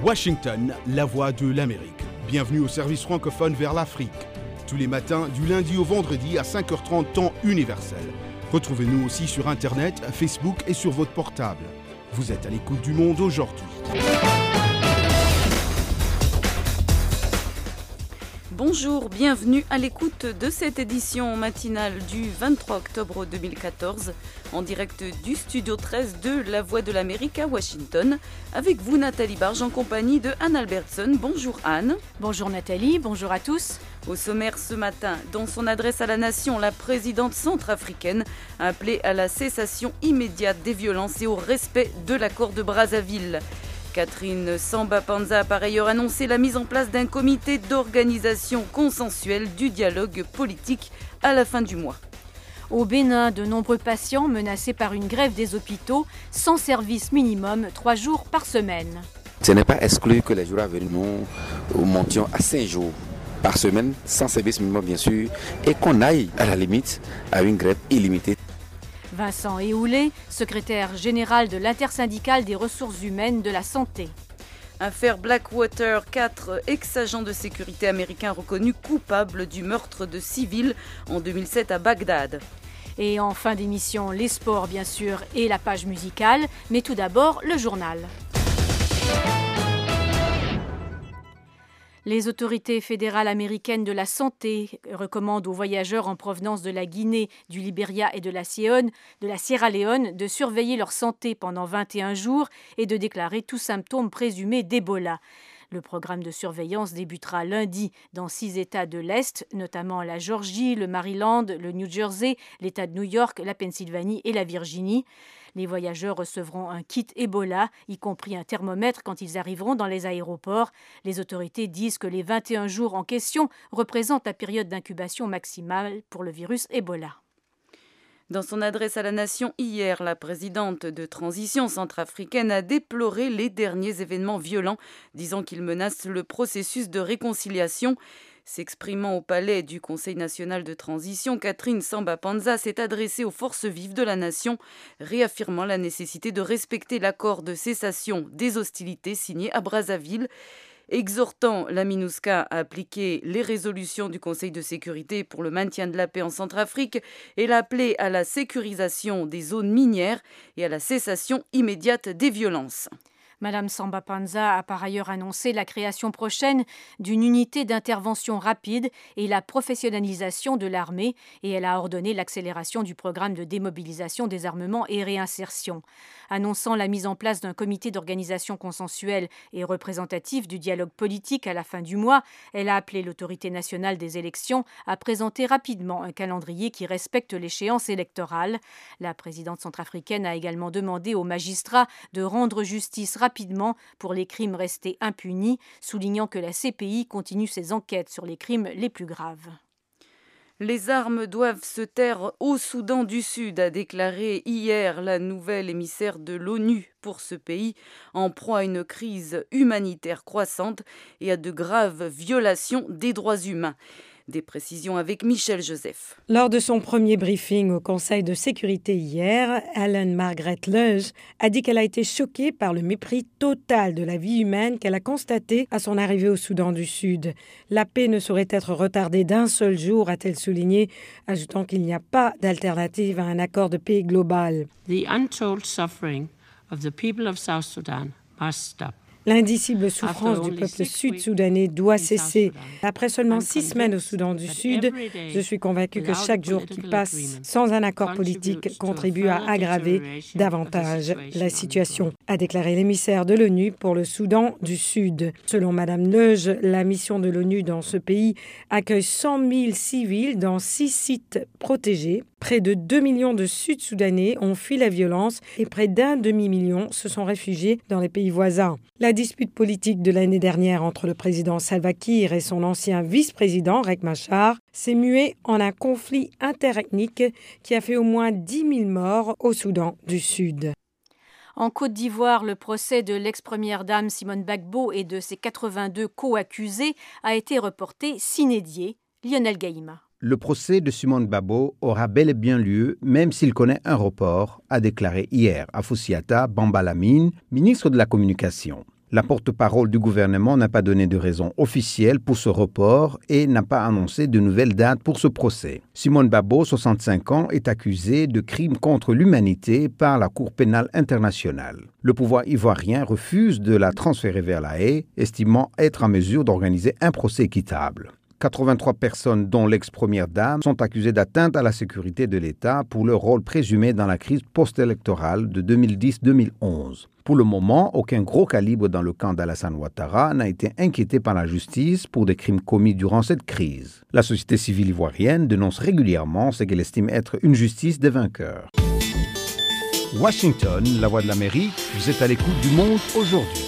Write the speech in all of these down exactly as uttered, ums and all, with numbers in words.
Washington, la voix de l'Amérique. Bienvenue au service francophone vers l'Afrique. Tous les matins, du lundi au vendredi à cinq heures trente, temps universel. Retrouvez-nous aussi sur Internet, Facebook et sur votre portable. Vous êtes à l'écoute du monde aujourd'hui. Bonjour, bienvenue à l'écoute de cette édition matinale du vingt-trois octobre deux mille quatorze, en direct du studio treize de La Voix de l'Amérique à Washington. Avec vous Nathalie Barge en compagnie de Anne Albertson. Bonjour Anne. Bonjour Nathalie, bonjour à tous. Au sommaire ce matin, dans son adresse à la nation, la présidente centrafricaine a appelé à la cessation immédiate des violences et au respect de l'accord de Brazzaville. Catherine Samba-Panza a par ailleurs annoncé la mise en place d'un comité d'organisation consensuelle du dialogue politique à la fin du mois. Au Bénin, de nombreux patients menacés par une grève des hôpitaux sans service minimum trois jours par semaine. Ce n'est pas exclu que les jours à venir nous montions à cinq jours par semaine, sans service minimum bien sûr, et qu'on aille à la limite à une grève illimitée. Vincent Ehoulé, secrétaire général de l'intersyndicale des ressources humaines de la santé. Affaire Blackwater, quatre ex-agents de sécurité américains reconnus coupables du meurtre de civils en deux mille sept à Bagdad. Et en fin d'émission, les sports bien sûr et la page musicale, mais tout d'abord le journal. Les autorités fédérales américaines de la santé recommandent aux voyageurs en provenance de la Guinée, du Libéria et de la, Sierra, de la Sierra Leone de surveiller leur santé pendant vingt et un jours et de déclarer tout symptôme présumé d'Ebola. Le programme de surveillance débutera lundi dans six États de l'Est, notamment la Géorgie, le Maryland, le New Jersey, l'État de New York, la Pennsylvanie et la Virginie. Les voyageurs recevront un kit Ebola, y compris un thermomètre quand ils arriveront dans les aéroports. Les autorités disent que les vingt et un jours en question représentent la période d'incubation maximale pour le virus Ebola. Dans son adresse à la nation hier, la présidente de transition centrafricaine a déploré les derniers événements violents, disant qu'ils menacent le processus de réconciliation. S'exprimant au palais du Conseil national de transition, Catherine Samba-Panza s'est adressée aux forces vives de la nation, réaffirmant la nécessité de respecter l'accord de cessation des hostilités signé à Brazzaville. Exhortant la MINUSCA à appliquer les résolutions du Conseil de sécurité pour le maintien de la paix en Centrafrique, elle a appelé à la sécurisation des zones minières et à la cessation immédiate des violences. Madame Samba-Panza a par ailleurs annoncé la création prochaine d'une unité d'intervention rapide et la professionnalisation de l'armée, et elle a ordonné l'accélération du programme de démobilisation des armements et réinsertion. Annonçant la mise en place d'un comité d'organisation consensuelle et représentatif du dialogue politique à la fin du mois, elle a appelé l'autorité nationale des élections à présenter rapidement un calendrier qui respecte l'échéance électorale. La présidente centrafricaine a également demandé aux magistrats de rendre justice rapidement rapidement pour les crimes restés impunis, soulignant que la C P I continue ses enquêtes sur les crimes les plus graves. Les armes doivent se taire au Soudan du Sud, a déclaré hier la nouvelle émissaire de l'ONU pour ce pays, en proie à une crise humanitaire croissante et à de graves violations des droits humains. Des précisions avec Michel Joseph. Lors de son premier briefing au Conseil de sécurité hier, Helen Margaret Luge a dit qu'elle a été choquée par le mépris total de la vie humaine qu'elle a constaté à son arrivée au Soudan du Sud. La paix ne saurait être retardée d'un seul jour, a-t-elle souligné, ajoutant qu'il n'y a pas d'alternative à un accord de paix global. The untold suffering of the people of South Sudan must stop. L'indicible souffrance du peuple sud-soudanais doit cesser. Après seulement six semaines au Soudan du Sud, je suis convaincue que chaque jour qui passe sans un accord politique contribue à aggraver davantage la situation, a déclaré l'émissaire de l'ONU pour le Soudan du Sud. Selon Madame Luge, la mission de l'ONU dans ce pays accueille cent mille civils dans six sites protégés. Près de deux millions de Sud-Soudanais ont fui la violence et près d'un demi-million se sont réfugiés dans les pays voisins. La dispute politique de l'année dernière entre le président Salva Kiir et son ancien vice-président Riek Machar s'est muée en un conflit interethnique qui a fait au moins dix mille morts au Soudan du Sud. En Côte d'Ivoire, le procès de l'ex-première dame Simone Gbagbo et de ses quatre-vingt-deux co-accusés a été reporté sine die. Lionel Gaïma. Le procès de Simone Gbagbo aura bel et bien lieu, même s'il connaît un report, a déclaré hier Afoussiata Bambalamine, ministre de la Communication. La porte-parole du gouvernement n'a pas donné de raison officielle pour ce report et n'a pas annoncé de nouvelles dates pour ce procès. Simone Babo, soixante-cinq ans, est accusée de crimes contre l'humanité par la Cour pénale internationale. Le pouvoir ivoirien refuse de la transférer vers La Haye, estimant être en mesure d'organiser un procès équitable. quatre-vingt-trois personnes, dont l'ex-première dame, sont accusées d'atteinte à la sécurité de l'État pour leur rôle présumé dans la crise post-électorale de deux mille dix deux mille onze. Pour le moment, aucun gros calibre dans le camp d'Alassane Ouattara n'a été inquiété par la justice pour des crimes commis durant cette crise. La société civile ivoirienne dénonce régulièrement ce qu'elle estime être une justice des vainqueurs. Washington, la voix de l'Amérique, vous êtes à l'écoute du Monde aujourd'hui.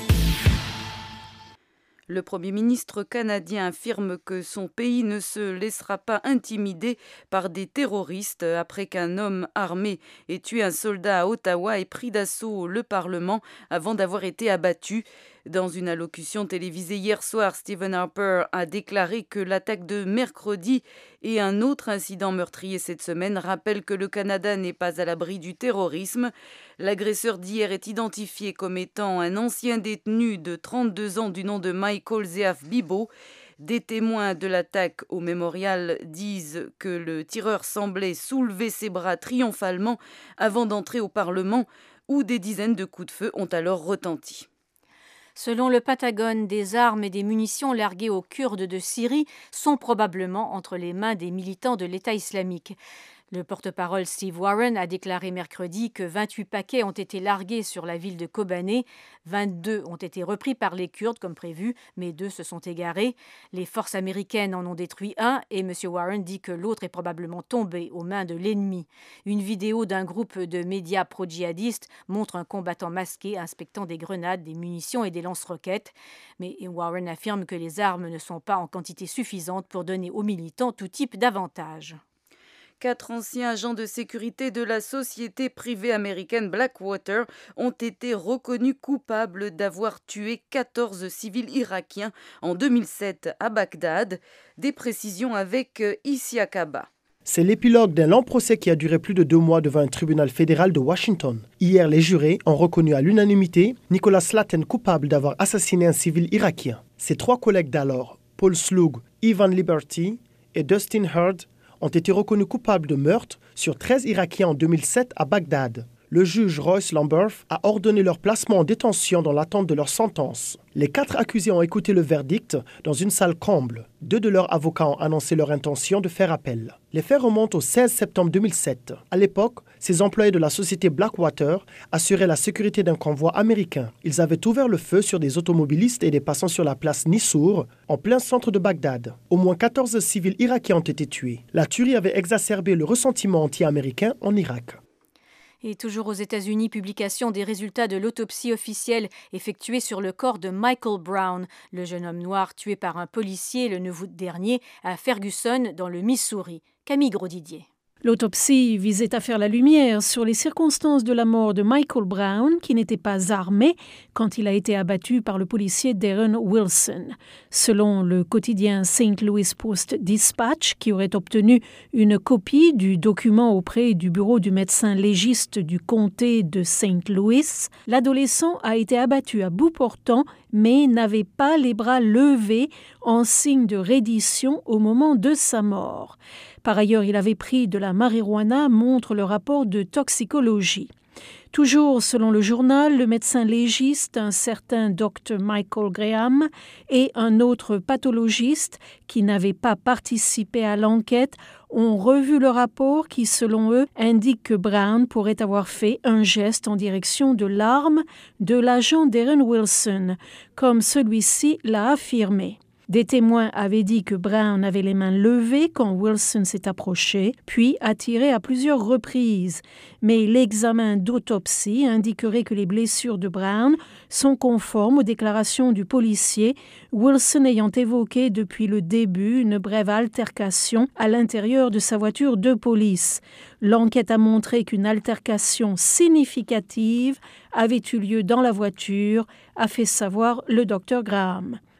Le Premier ministre canadien affirme que son pays ne se laissera pas intimider par des terroristes après qu'un homme armé ait tué un soldat à Ottawa et pris d'assaut le Parlement avant d'avoir été abattu. Dans une allocution télévisée hier soir, Stephen Harper a déclaré que l'attaque de mercredi et un autre incident meurtrier cette semaine rappellent que le Canada n'est pas à l'abri du terrorisme. L'agresseur d'hier est identifié comme étant un ancien détenu de trente-deux ans du nom de Michael Zeaf Bibo. Des témoins de l'attaque au mémorial disent que le tireur semblait soulever ses bras triomphalement avant d'entrer au Parlement, où des dizaines de coups de feu ont alors retenti. Selon le Pentagone, des armes et des munitions larguées aux Kurdes de Syrie sont probablement entre les mains des militants de l'État islamique. Le porte-parole Steve Warren a déclaré mercredi que vingt-huit paquets ont été largués sur la ville de Kobané. vingt-deux ont été repris par les Kurdes comme prévu, mais deux se sont égarés. Les forces américaines en ont détruit un et M. Warren dit que l'autre est probablement tombé aux mains de l'ennemi. Une vidéo d'un groupe de médias pro-djihadistes montre un combattant masqué inspectant des grenades, des munitions et des lance-roquettes. Mais Warren affirme que les armes ne sont pas en quantité suffisante pour donner aux militants tout type d'avantages. Quatre anciens agents de sécurité de la société privée américaine Blackwater ont été reconnus coupables d'avoir tué quatorze civils irakiens en deux mille sept à Bagdad. Des précisions avec Issia Kaba. C'est l'épilogue d'un long procès qui a duré plus de deux mois devant un tribunal fédéral de Washington. Hier, les jurés ont reconnu à l'unanimité Nicholas Slatten coupable d'avoir assassiné un civil irakien. Ses trois collègues d'alors, Paul Slug, Ivan Liberty et Dustin Hurd, ont été reconnus coupables de meurtre sur treize Irakiens en deux mille sept à Bagdad. Le juge Royce Lamberth a ordonné leur placement en détention dans l'attente de leur sentence. Les quatre accusés ont écouté le verdict dans une salle comble. Deux de leurs avocats ont annoncé leur intention de faire appel. Les faits remontent au seize septembre deux mille sept. À l'époque, ces employés de la société Blackwater assuraient la sécurité d'un convoi américain. Ils avaient ouvert le feu sur des automobilistes et des passants sur la place Nissour, en plein centre de Bagdad. Au moins quatorze civils irakiens ont été tués. La tuerie avait exacerbé le ressentiment anti-américain en Irak. Et toujours aux États-Unis, publication des résultats de l'autopsie officielle effectuée sur le corps de Michael Brown, le jeune homme noir tué par un policier le neuf août dernier à Ferguson, dans le Missouri. Camille Grosdidier. L'autopsie visait à faire la lumière sur les circonstances de la mort de Michael Brown, qui n'était pas armé quand il a été abattu par le policier Darren Wilson. Selon le quotidien Saint Louis Post-Dispatch, qui aurait obtenu une copie du document auprès du bureau du médecin légiste du comté de Saint Louis, l'adolescent a été abattu à bout portant, mais n'avait pas les bras levés en signe de reddition au moment de sa mort. Par ailleurs, il avait pris de la marijuana, montre le rapport de toxicologie. Toujours selon le journal, le médecin légiste, un certain docteur Michael Graham, et un autre pathologiste qui n'avait pas participé à l'enquête ont revu le rapport qui, selon eux, indique que Brown pourrait avoir fait un geste en direction de l'arme de l'agent Darren Wilson, comme celui-ci l'a affirmé. Des témoins avaient dit que Brown avait les mains levées quand Wilson s'est approché, puis a tiré à plusieurs reprises. Mais l'examen d'autopsie indiquerait que les blessures de Brown sont conformes aux déclarations du policier, Wilson ayant évoqué depuis le début une brève altercation à l'intérieur de sa voiture de police. L'enquête a montré qu'une altercation significative avait eu lieu dans la voiture, a fait savoir le docteur Graham.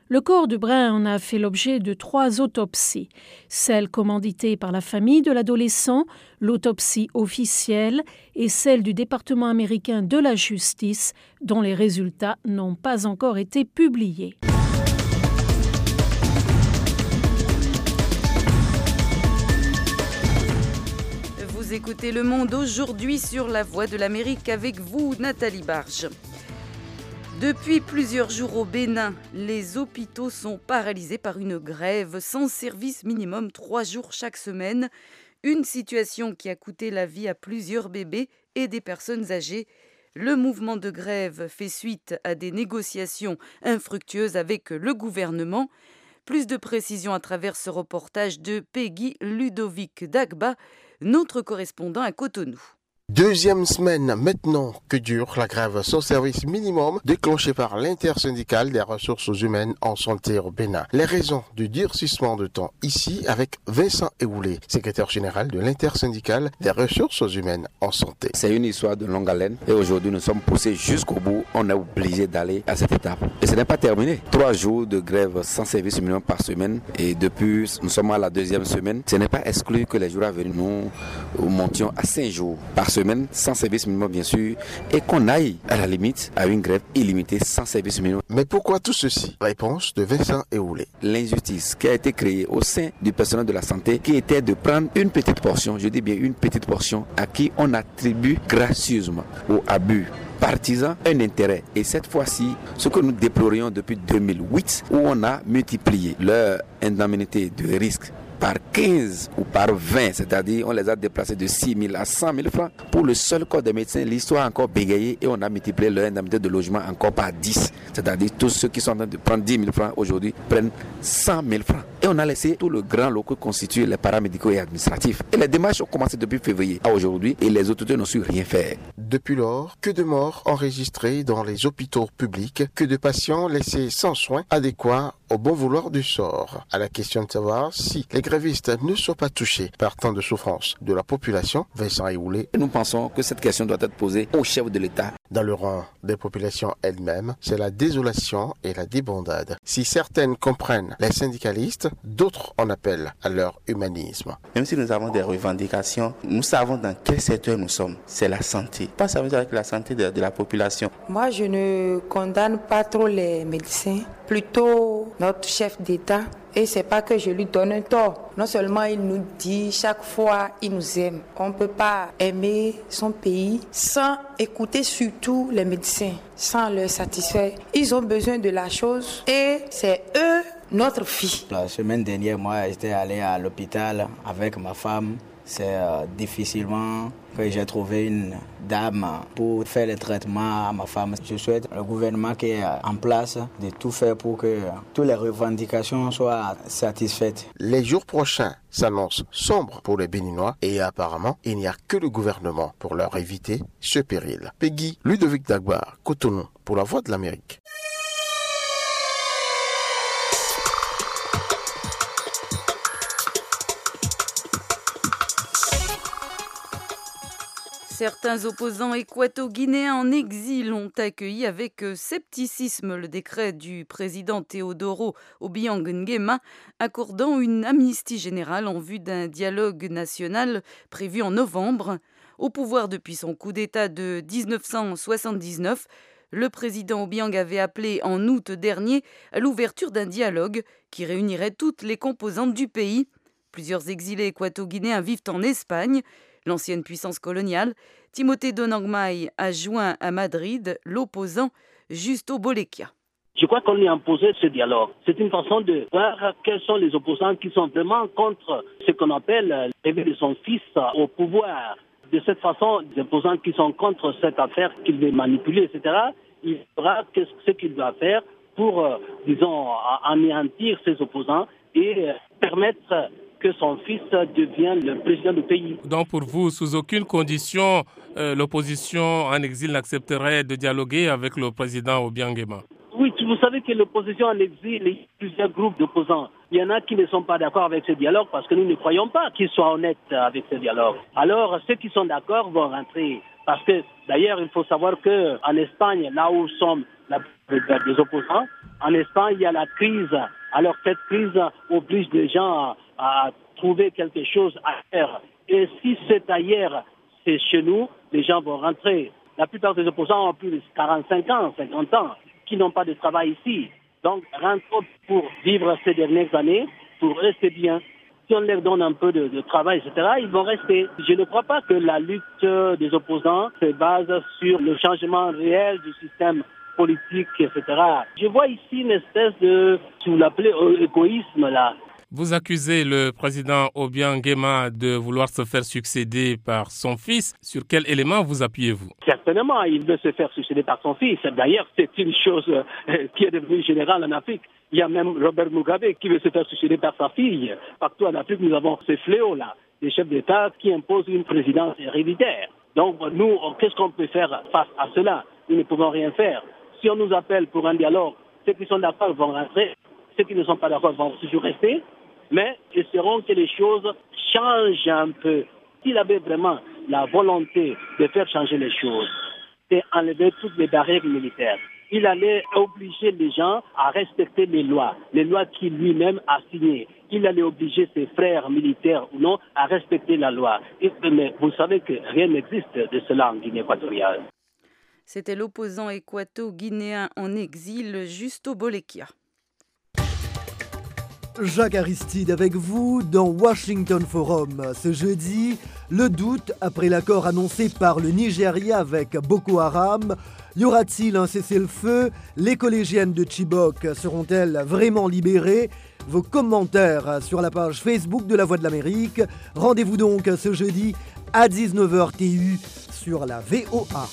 Le corps de Brown a fait l'objet de trois autopsies. Celle commanditée par la famille de l'adolescent, l'autopsie officielle et celle du département américain de la justice, dont les résultats n'ont pas encore été publiés. Vous écoutez Le Monde aujourd'hui sur La Voix de l'Amérique avec vous, Nathalie Barge. Depuis plusieurs jours au Bénin, les hôpitaux sont paralysés par une grève sans service minimum trois jours chaque semaine. Une situation qui a coûté la vie à plusieurs bébés et des personnes âgées. Le mouvement de grève fait suite à des négociations infructueuses avec le gouvernement. Plus de précisions à travers ce reportage de Peggy Ludovic Dagba, notre correspondant à Cotonou. Deuxième semaine maintenant que dure la grève sans service minimum déclenchée par l'intersyndicale des ressources humaines en santé au Bénin. Les raisons du durcissement de temps ici avec Vincent Ewoulé, secrétaire général de l'intersyndicale des ressources humaines en santé. C'est une histoire de longue haleine et aujourd'hui nous sommes poussés jusqu'au bout. On est obligé d'aller à cette étape. Et ce n'est pas terminé. Trois jours de grève sans service minimum par semaine et depuis nous sommes à la deuxième semaine. Ce n'est pas exclu que les jours à venir nous montions à cinq jours par semaine. semaine sans service minimum bien sûr et qu'on aille à la limite à une grève illimitée sans service minimum. Mais pourquoi tout ceci? Réponse de Vincent Ewoulé. L'injustice qui a été créée au sein du personnel de la santé qui était de prendre une petite portion, je dis bien une petite portion à qui on attribue gracieusement au abus partisan un intérêt. Et cette fois-ci, ce que nous déplorions depuis deux mille huit où on a multiplié leur indemnité de risque par quinze ou par vingt, c'est-à-dire on les a déplacés de six mille à cent mille francs. Pour le seul corps des médecins, l'histoire a encore bégayé et on a multiplié leur indemnité de logement encore par dix. C'est-à-dire tous ceux qui sont en train de prendre dix mille francs aujourd'hui prennent cent mille francs. Et on a laissé tout le grand lot que constituent les paramédicaux et administratifs. Et les démarches ont commencé depuis février à aujourd'hui et les autorités n'ont su rien faire. Depuis lors, que de morts enregistrées dans les hôpitaux publics, que de patients laissés sans soins adéquats au bon vouloir du sort. À la question de savoir si les grévistes ne sont pas touchés par tant de souffrances de la population, Vincent Ewoulé. Nous pensons que cette question doit être posée au chef de l'État. Dans le rang des populations elles-mêmes, c'est la désolation et la débandade. Si certaines comprennent les syndicalistes, d'autres en appellent à leur humanisme. Même si nous avons des revendications, nous savons dans quel secteur nous sommes. C'est la santé. Pas ça veut dire avec la santé de, de la population. Moi, je ne condamne pas trop les médecins, plutôt notre chef d'État. Et c'est pas que je lui donne un tort. Non seulement il nous dit chaque fois il nous aime. On ne peut pas aimer son pays sans écouter surtout les médecins, sans leur satisfaire. Ils ont besoin de la chose et c'est eux notre fille. La semaine dernière, moi, j'étais allé à l'hôpital avec ma femme. C'est euh, difficilement que j'ai trouvé une dame pour faire le traitement à ma femme. Je souhaite le gouvernement qui est en place de tout faire pour que toutes les revendications soient satisfaites. Les jours prochains s'annoncent sombres pour les Béninois et apparemment, il n'y a que le gouvernement pour leur éviter ce péril. Peggy Ludovic Dagba, Cotonou, pour la Voix de l'Amérique. Certains opposants équato-guinéens en exil ont accueilli avec scepticisme le décret du président Teodoro Obiang Nguema accordant une amnistie générale en vue d'un dialogue national prévu en novembre. Au pouvoir depuis son coup d'État de dix-neuf cent soixante-dix-neuf, le président Obiang avait appelé en août dernier à l'ouverture d'un dialogue qui réunirait toutes les composantes du pays. Plusieurs exilés équato-guinéens vivent en Espagne. L'ancienne puissance coloniale, Timothée Donangmai a joint à Madrid l'opposant Justo Bolekia. Je crois qu'on lui a imposé ce dialogue. C'est une façon de voir quels sont les opposants qui sont vraiment contre ce qu'on appelle l'arrivée de son fils au pouvoir. De cette façon, les opposants qui sont contre cette affaire qu'il veut manipuler, et cetera, il fera ce qu'il doit faire pour, euh, disons, anéantir ses opposants et euh, permettre que son fils devienne le président du pays. Donc pour vous, sous aucune condition, euh, l'opposition en exil n'accepterait de dialoguer avec le président Obiang Nguema? Oui, vous savez que l'opposition en exil, il y a plusieurs groupes d'opposants. Il y en a qui ne sont pas d'accord avec ce dialogue parce que nous ne croyons pas qu'ils soient honnêtes avec ce dialogue. Alors ceux qui sont d'accord vont rentrer. Parce que d'ailleurs, il faut savoir qu'en Espagne, là où sont la plupart des opposants. En Espagne, il y a la crise. Alors cette crise oblige les gens à, à trouver quelque chose à faire. Et si c'est ailleurs, c'est chez nous, les gens vont rentrer. La plupart des opposants ont plus de quarante-cinq ans, cinquante ans, qui n'ont pas de travail ici. Donc, rentrons pour vivre ces dernières années, pour rester bien. Si on leur donne un peu de, de travail, et cetera, ils vont rester. Je ne crois pas que la lutte des opposants se base sur le changement réel du système politique, et cetera. Je vois ici une espèce de, si vous l'appelez, égoïsme, là. Vous accusez le président Obiang Nguema de vouloir se faire succéder par son fils. Sur quel élément vous appuyez-vous? Certainement, il veut se faire succéder par son fils. D'ailleurs, c'est une chose qui est devenue générale en Afrique. Il y a même Robert Mugabe qui veut se faire succéder par sa fille. Partout en Afrique, nous avons ces fléaux-là, des chefs d'État qui imposent une présidence héréditaire. Donc, nous, qu'est-ce qu'on peut faire face à cela? Nous ne pouvons rien faire. Si on nous appelle pour un dialogue, ceux qui sont d'accord vont rentrer, ceux qui ne sont pas d'accord vont toujours rester. Mais espérons que les choses changent un peu. S'il avait vraiment la volonté de faire changer les choses, c'est enlever toutes les barrières militaires. Il allait obliger les gens à respecter les lois, les lois qu'il lui-même a signées. Il allait obliger ses frères militaires ou non à respecter la loi. Et, mais vous savez que rien n'existe de cela en Guinée équatoriale. C'était l'opposant équato-guinéen en exil, Justo Bolekia. Jacques Aristide avec vous dans Washington Forum. Ce jeudi, le doute après l'accord annoncé par le Nigeria avec Boko Haram. Y aura-t-il un cessez-le-feu? Les collégiennes de Chibok seront-elles vraiment libérées? Vos commentaires sur la page Facebook de La Voix de l'Amérique. Rendez-vous donc ce jeudi à dix-neuf heures T U sur la V O A.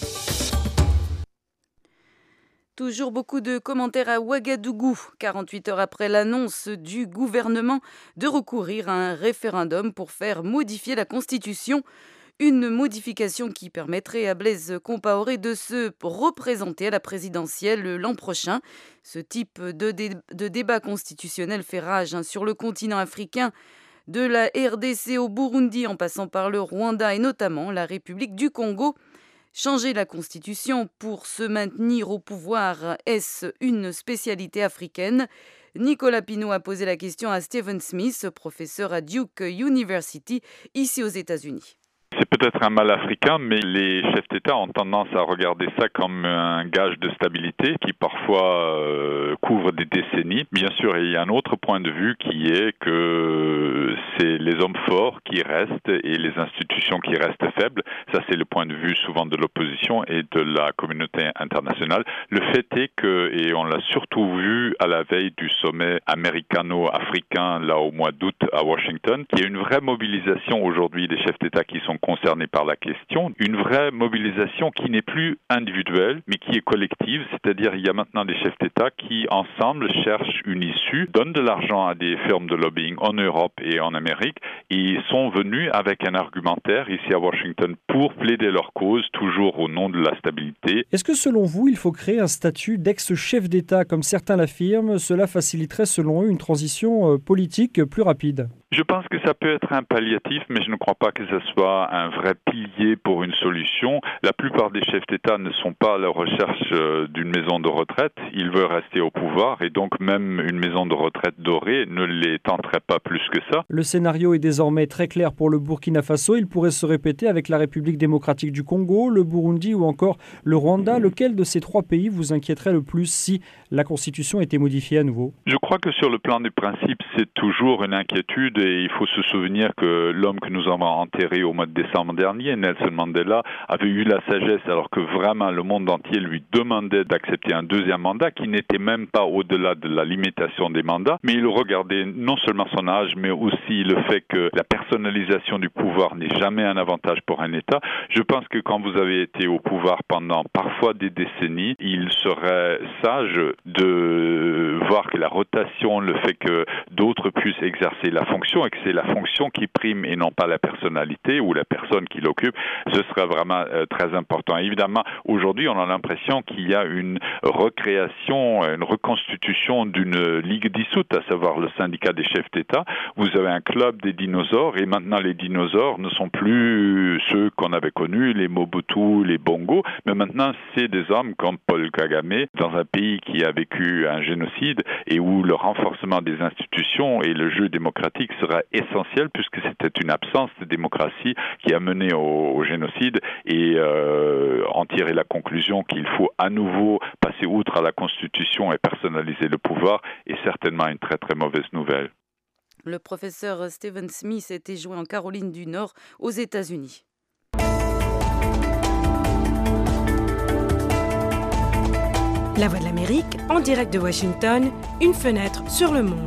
Toujours beaucoup de commentaires à Ouagadougou, quarante-huit heures après l'annonce du gouvernement de recourir à un référendum pour faire modifier la Constitution. Une modification qui permettrait à Blaise Compaoré de se représenter à la présidentielle l'an prochain. Ce type de, dé- de débat constitutionnel fait rage hein, sur le continent africain, de la R D C au Burundi en passant par le Rwanda et notamment la République du Congo. Changer la Constitution pour se maintenir au pouvoir, est-ce une spécialité africaine? Nicolas Pinault a posé la question à Stephen Smith, professeur à Duke University, ici aux États-Unis. C'est peut-être un mal africain, mais les chefs d'État ont tendance à regarder ça comme un gage de stabilité qui parfois euh, couvre des décennies. Bien sûr, il y a un autre point de vue qui est que c'est les hommes forts qui restent et les institutions qui restent faibles. Ça, c'est le point de vue souvent de l'opposition et de la communauté internationale. Le fait est que, et on l'a surtout vu à la veille du sommet américano-africain, là au mois d'août à Washington, qu'il y a une vraie mobilisation aujourd'hui des chefs d'État qui sont concernés par la question, une vraie mobilisation qui n'est plus individuelle, mais qui est collective, c'est-à-dire il y a maintenant des chefs d'État qui, ensemble, cherchent une issue, donnent de l'argent à des firmes de lobbying en Europe et en Amérique, et sont venus avec un argumentaire ici à Washington pour plaider leur cause, toujours au nom de la stabilité. Est-ce que selon vous, il faut créer un statut d'ex-chef d'État, comme certains l'affirment? Cela faciliterait selon eux une transition politique plus rapide. Je pense que ça peut être un palliatif, mais je ne crois pas que ce soit un vrai pilier pour une solution. La plupart des chefs d'État ne sont pas à la recherche d'une maison de retraite. Ils veulent rester au pouvoir et donc même une maison de retraite dorée ne les tenterait pas plus que ça. Le scénario est désormais très clair pour le Burkina Faso. Il pourrait se répéter avec la République démocratique du Congo, le Burundi ou encore le Rwanda. Lequel de ces trois pays vous inquiéterait le plus si la Constitution était modifiée à nouveau? Je crois que sur le plan du principe, c'est toujours une inquiétude. Et il faut se souvenir que l'homme que nous avons enterré au mois de décembre dernier, Nelson Mandela, avait eu la sagesse alors que vraiment le monde entier lui demandait d'accepter un deuxième mandat qui n'était même pas au-delà de la limitation des mandats. Mais il regardait non seulement son âge, mais aussi le fait que la personnalisation du pouvoir n'est jamais un avantage pour un État. Je pense que quand vous avez été au pouvoir pendant parfois des décennies, il serait sage de voir que la rotation, le fait que d'autres puissent exercer la fonction et que c'est la fonction qui prime et non pas la personnalité ou la personne qui l'occupe, ce sera vraiment euh, très important. Évidemment, aujourd'hui, on a l'impression qu'il y a une recréation, une reconstitution d'une ligue dissoute, à savoir le syndicat des chefs d'État. Vous avez un club des dinosaures et maintenant les dinosaures ne sont plus ceux qu'on avait connus, les Mobutu, les Bongo, mais maintenant c'est des hommes comme Paul Kagame dans un pays qui a vécu un génocide et où le renforcement des institutions et le jeu démocratique sera essentiel puisque c'était une absence de démocratie qui a mené au, au génocide et euh, en tirer la conclusion qu'il faut à nouveau passer outre à la Constitution et personnaliser le pouvoir est certainement une très très mauvaise nouvelle. Le professeur Stephen Smith était joué en Caroline du Nord aux États-Unis. La Voix de l'Amérique, en direct de Washington, une fenêtre sur le monde.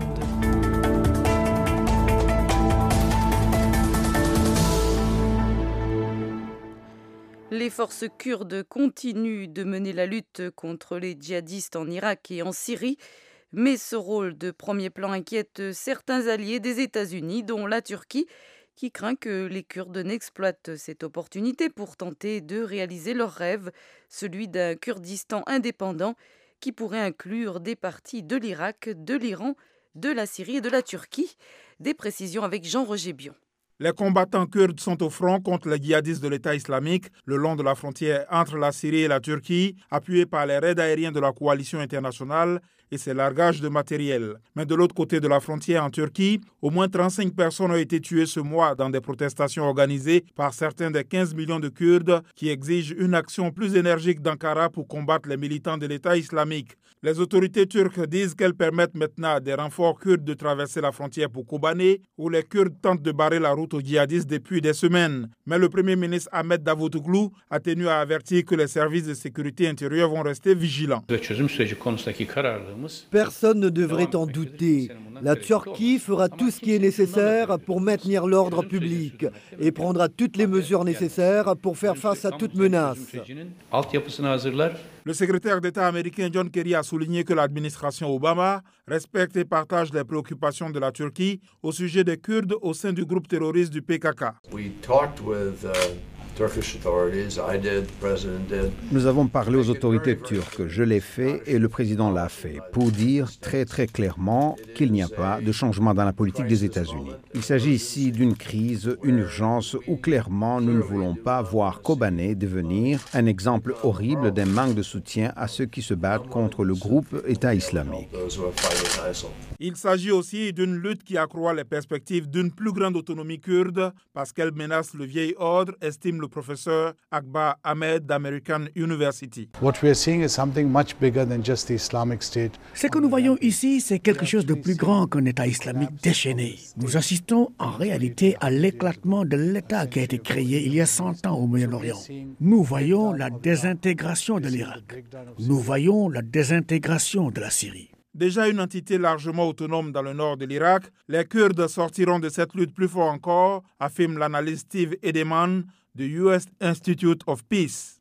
Les forces kurdes continuent de mener la lutte contre les djihadistes en Irak et en Syrie, mais ce rôle de premier plan inquiète certains alliés des États-Unis, dont la Turquie, qui craint que les Kurdes n'exploitent cette opportunité pour tenter de réaliser leur rêve, celui d'un Kurdistan indépendant qui pourrait inclure des parties de l'Irak, de l'Iran, de la Syrie et de la Turquie. Des précisions avec Jean-Roger Bion. Les combattants kurdes sont au front contre les djihadistes de l'État islamique le long de la frontière entre la Syrie et la Turquie, appuyés par les raids aériens de la coalition internationale et ses largages de matériel. Mais de l'autre côté de la frontière en Turquie, au moins trente-cinq personnes ont été tuées ce mois dans des protestations organisées par certains des quinze millions de Kurdes qui exigent une action plus énergique d'Ankara pour combattre les militants de l'État islamique. Les autorités turques disent qu'elles permettent maintenant à des renforts kurdes de traverser la frontière pour Kobané, où les Kurdes tentent de barrer la route aux djihadistes depuis des semaines. Mais le Premier ministre Ahmet Davutoglu a tenu à avertir que les services de sécurité intérieure vont rester vigilants. Personne ne devrait en douter. La Turquie fera tout ce qui est nécessaire pour maintenir l'ordre public et prendra toutes les mesures nécessaires pour faire face à toute menace. Le secrétaire d'État américain John Kerry a souligné que l'administration Obama respecte et partage les préoccupations de la Turquie au sujet des Kurdes au sein du groupe terroriste du P K K. Nous avons parlé aux autorités turques, je l'ai fait et le président l'a fait, pour dire très très clairement qu'il n'y a pas de changement dans la politique des États-Unis. Il s'agit ici d'une crise, une urgence où clairement nous ne voulons pas voir Kobané devenir un exemple horrible d'un manque de soutien à ceux qui se battent contre le groupe État islamique. Il s'agit aussi d'une lutte qui accroît les perspectives d'une plus grande autonomie kurde parce qu'elle menace le vieil ordre, estime le professeur Akbar Ahmed d'American University. Ce que nous voyons ici, c'est quelque chose de plus grand qu'un État islamique déchaîné. Nous assistons en réalité à l'éclatement de l'État qui a été créé il y a cent ans au Moyen-Orient. Nous voyons la désintégration de l'Irak. Nous voyons la désintégration de la Syrie. Déjà une entité largement autonome dans le nord de l'Irak, les Kurdes sortiront de cette lutte plus fort encore, affirme l'analyste Steve Edelman du U S Institute of Peace.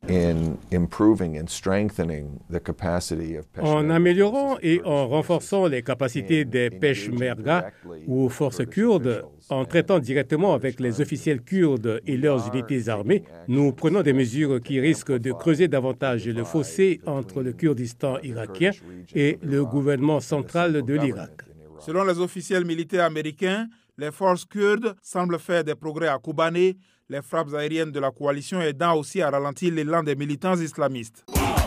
En améliorant et en renforçant les capacités des Peshmerga ou forces kurdes, en traitant directement avec les officiels kurdes et leurs unités armées, nous prenons des mesures qui risquent de creuser davantage le fossé entre le Kurdistan irakien et le gouvernement central de l'Irak. Selon les officiels militaires américains, les forces kurdes semblent faire des progrès à Kobané, les frappes aériennes de la coalition aidant aussi à ralentir l'élan des militants islamistes.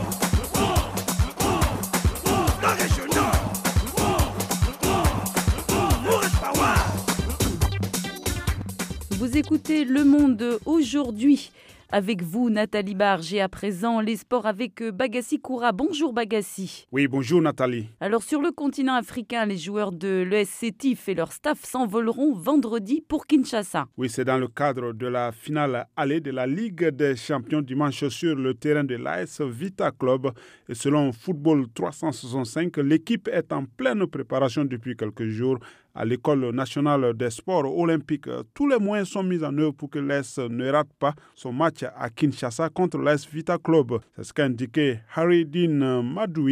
Vous écoutez Le Monde aujourd'hui. Avec vous, Nathalie Barge, et à présent, les sports avec Bagassi Koura. Bonjour Bagassi. Oui, bonjour Nathalie. Alors, sur le continent africain, les joueurs de l'E S C Tif et leur staff s'envoleront vendredi pour Kinshasa. Oui, c'est dans le cadre de la finale allée de la Ligue des champions dimanche sur le terrain de l'A S Vita Club. Et selon Football trois cent soixante-cinq, l'équipe est en pleine préparation depuis quelques jours à l'École nationale des sports olympiques. Tous les moyens sont mis en œuvre pour que l'A S ne rate pas son match à Kinshasa contre l'A S Vita Club. C'est ce qu'a indiqué Haridine Madoui,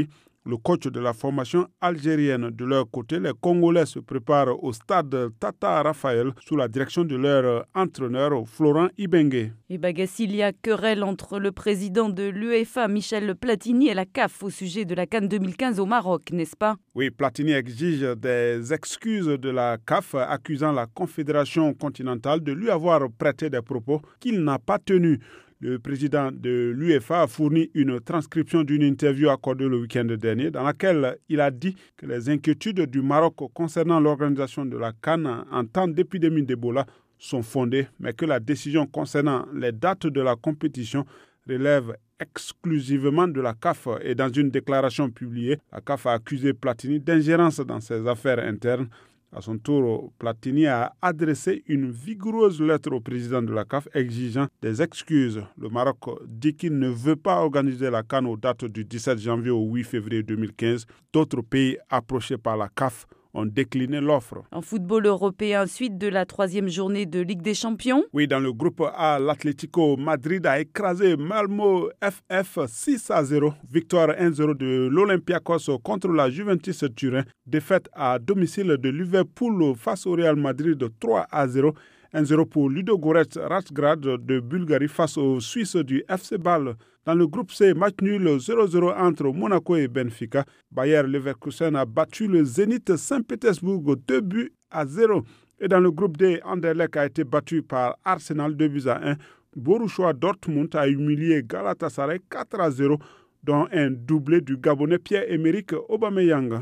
le coach de la formation algérienne. De leur côté, les Congolais se préparent au stade Tata Raphaël sous la direction de leur entraîneur Florent Ibenge. Et Bagassi, il y a querelle entre le président de l'UEFA, Michel Platini, et la C A F au sujet de la CAN deux mille quinze au Maroc, n'est-ce pas? Oui, Platini exige des excuses de la C A F, accusant la Confédération continentale de lui avoir prêté des propos qu'il n'a pas tenus. Le président de l'UEFA a fourni une transcription d'une interview accordée le week-end dernier dans laquelle il a dit que les inquiétudes du Maroc concernant l'organisation de la CAN en temps d'épidémie d'Ebola sont fondées, mais que la décision concernant les dates de la compétition relève exclusivement de la C A F. Et dans une déclaration publiée, la C A F a accusé Platini d'ingérence dans ses affaires internes. À son tour, Platini a adressé une vigoureuse lettre au président de la C A F exigeant des excuses. Le Maroc dit qu'il ne veut pas organiser la CAN aux dates du dix-sept janvier au huit février deux mille quinze. D'autres pays approchés par la C A F ont décliné l'offre. En football européen, suite de la troisième journée de Ligue des Champions. Oui, dans le groupe A, l'Atlético Madrid a écrasé Malmo F F six à zéro. Victoire un zéro de l'Olympiakos contre la Juventus Turin. Défaite à domicile de Liverpool face au Real Madrid de trois à zéro. un zéro pour Ludogorets Razgrad de Bulgarie face aux Suisses du F C Bâle. Dans le groupe C, match nul zéro zéro entre Monaco et Benfica. Bayer Leverkusen a battu le Zénith Saint-Pétersbourg deux buts à zéro. Et dans le groupe D, Anderlecht a été battu par Arsenal deux buts à un. Borussia Dortmund a humilié Galatasaray quatre à zéro, dont un doublé du Gabonais Pierre-Emerick Aubameyang.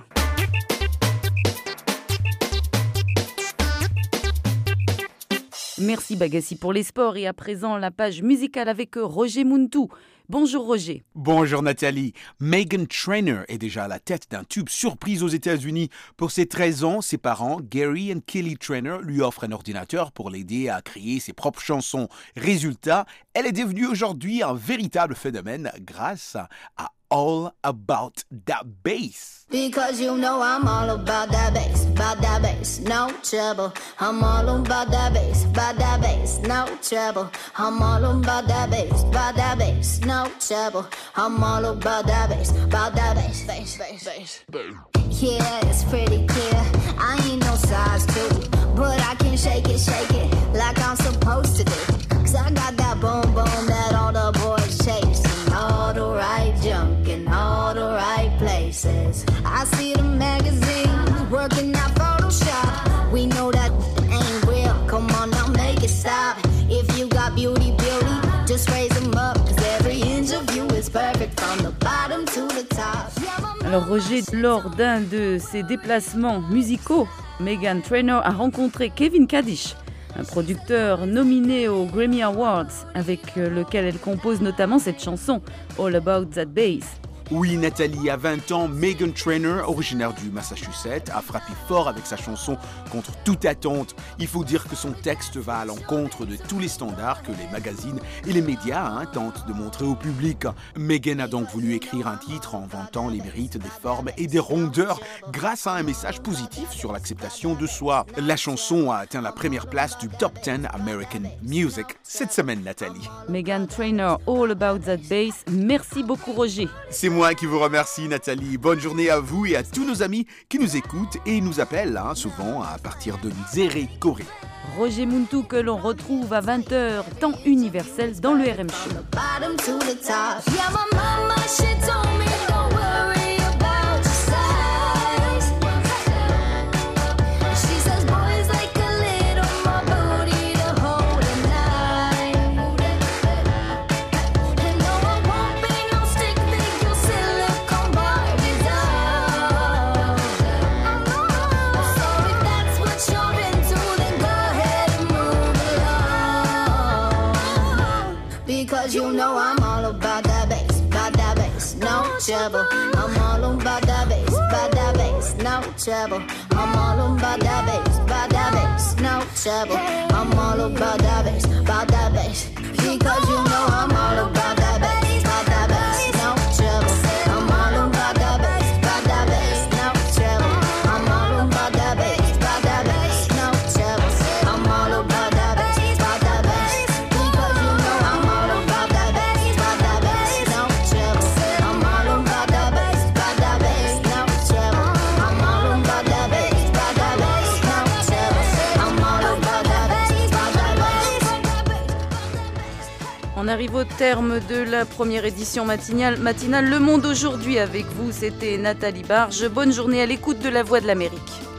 Merci Bagassi pour les sports et à présent la page musicale avec Roger Muntu. Bonjour Roger. Bonjour Nathalie. Meghan Trainor est déjà à la tête d'un tube surprise aux États-Unis. Pour ses treize ans, ses parents, Gary et Kelly Trainor, lui offrent un ordinateur pour l'aider à créer ses propres chansons. Résultat, elle est devenue aujourd'hui un véritable phénomène grâce à All About That Bass. Because you know I'm all about that bass, about that bass, no trouble. I'm all about that bass, about that bass, no trouble. I'm all about that bass, about that bass, no trouble. I'm all about that bass, about that bass, bass, bass, bass. Yeah, it's pretty clear. I ain't no size two, but I can shake it, shake it like I'm supposed to do. Cause I got that boom boom that all the boys chase. All the right junk in all the right places. I see the magazines working out Photoshop. We know that ain't real. Come on now, make it stop. If you got beauty, beauty, just raise them up. Cause every inch of you is perfect from the bottom to the top. Alors Roger, lors d'un de ses déplacements musicaux, Meghan Trainor a rencontré Kevin Kadish, un producteur nominé aux Grammy Awards, avec lequel elle compose notamment cette chanson All About That Bass. Oui, Nathalie, à vingt ans, Meghan Trainor, originaire du Massachusetts, a frappé fort avec sa chanson Contre toute attente. Il faut dire que son texte va à l'encontre de tous les standards que les magazines et les médias hein, tentent de montrer au public. Meghan a donc voulu écrire un titre en vantant les mérites des formes et des rondeurs grâce à un message positif sur l'acceptation de soi. La chanson a atteint la première place du Top dix American Music cette semaine, Nathalie. Meghan Trainor, All About That Bass. Merci beaucoup, Roger. C'est moi qui vous remercie, Nathalie. Bonne journée à vous et à tous nos amis qui nous écoutent et nous appellent hein, souvent à partir de Nzéré, Corée. Roger Muntu que l'on retrouve à vingt heures, temps universel dans le R M Show. Because you know I'm all about that bass, about that bass, no trouble. I'm all about that bass, about that bass, no trouble. I'm all about that bass, about that bass, no trouble. I'm all about that bass, about that bass. Because you know I'm all about that bass, about that bass, no trouble. I'm all about that bass, about that bass, no trouble. I'm all about that bass, about that bass, no trouble. I'm all about that bass, about that bass. Because you know I'm all about that bass, about that bass, no trouble. I'm all about that bass, about that bass. arrive au terme de la première édition matinale, matinale Le Monde aujourd'hui avec vous. C'était Nathalie Barge. Bonne journée à l'écoute de La Voix de l'Amérique.